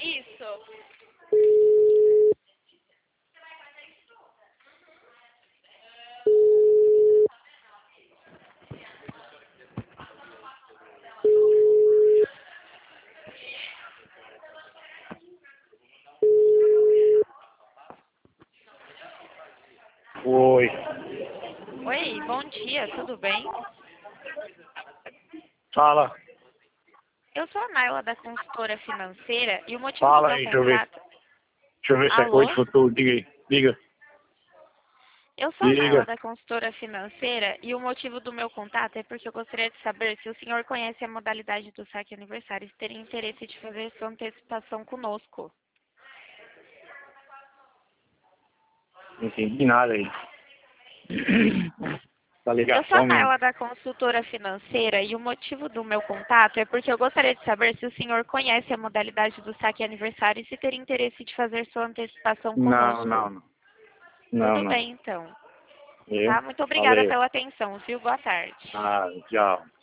Isso. Oi. Oi, bom dia, tudo bem? Fala. Eu sou a Naila da consultora financeira e o motivo do Fala meu aí, deixa eu ver. contato... Deixa eu ver se é coisa de Alô? futuro. Diga aí. Diga. Eu sou a Naila Diga. da consultora financeira e o motivo do meu contato é porque eu gostaria de saber se o senhor conhece a modalidade do saque aniversário e se teria interesse de fazer sua antecipação conosco. Não entendi nada aí. Tá Eu sou a ligação mesmo. Naila da consultora financeira e o motivo do meu contato é porque eu gostaria de saber se o senhor conhece a modalidade do saque aniversário e se teria interesse de fazer sua antecipação Não, conosco. não, não. Não, Tudo não. bem, então. Eu? Tá? Muito obrigada Valeu. pela atenção, viu? Boa tarde. Ah, tchau.